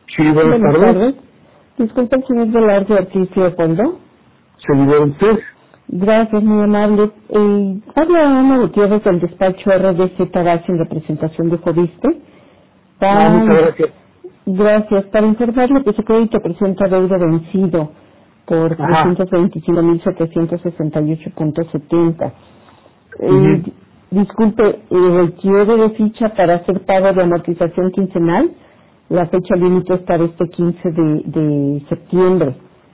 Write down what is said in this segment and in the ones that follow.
Sí, buenas Buenas tardes. tardes. Disculpe, el señor Velarde Ortiz de Fondo. ¿Servidor usted? Gracias, muy amable. Habla Ana Gutiérrez del despacho RDC Tabasco en representación de Fobiste. Muchas gracias. Gracias. Para informarle que su crédito presenta deuda vencido por Ajá. 325.768.70. Ujú. Disculpe, requiere de ficha para hacer pago de amortización quincenal. La fecha límite es para este 15 de septiembre.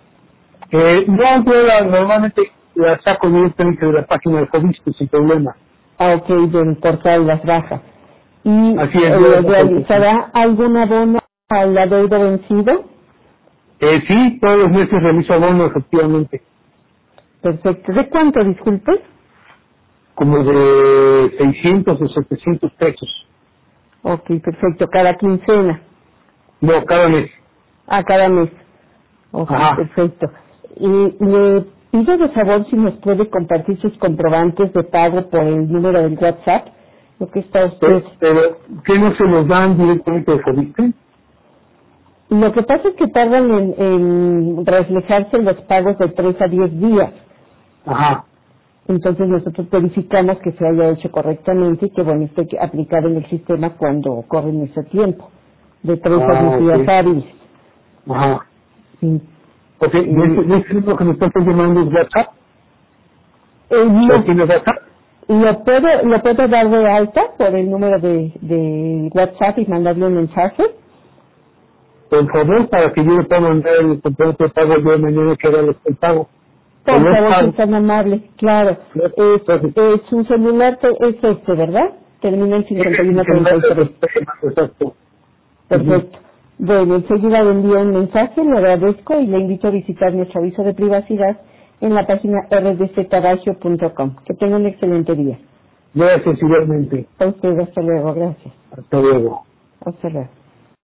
Normalmente la saco directamente de la página de Fobiste sin problema. Ok, del portal Las Bajas. ¿Y Así es, yo lo cuento, sí. realizará algún abono a la deuda vencida? Sí, todos los meses realizo abono, efectivamente. Perfecto. ¿De cuánto, disculpe? Como de 600 o 700 pesos. Ok, perfecto. Cada quincena. No, cada mes. A cada mes. Ok, Ajá. perfecto. Y le pido de favor si nos puede compartir sus comprobantes de pago por el número del WhatsApp. Lo que está usted. Pero, ¿qué no se los dan directamente de Fobiste? Lo que pasa es que tardan en reflejarse los pagos de 3 a 10 días. Ajá. Entonces nosotros verificamos que se haya hecho correctamente y que bueno esté aplicado en el sistema cuando corre ese tiempo, de 3 a 10 Ok. días hábiles. Ajá. Sí. Ok, ¿de este número que me estás llamando es WhatsApp? ¿O No, tiene WhatsApp? lo puedo dar de alta por el número de WhatsApp y mandarle un mensaje. Por favor, para que yo le pueda mandar el contrato de pago yo mañana que haga el pago. O Por los favor, si es pagos. tan amable, claro. Entonces, Su celular es este, ¿verdad? Termina en el celular de 5133. exacto. Ujú. Perfecto. Bueno, enseguida le envío un mensaje, le agradezco y le invito a visitar nuestro aviso de privacidad en la página rdctabagio.com. Que tenga un excelente día. Gracias igualmente. A usted, hasta luego, gracias. Hasta luego. Hasta luego.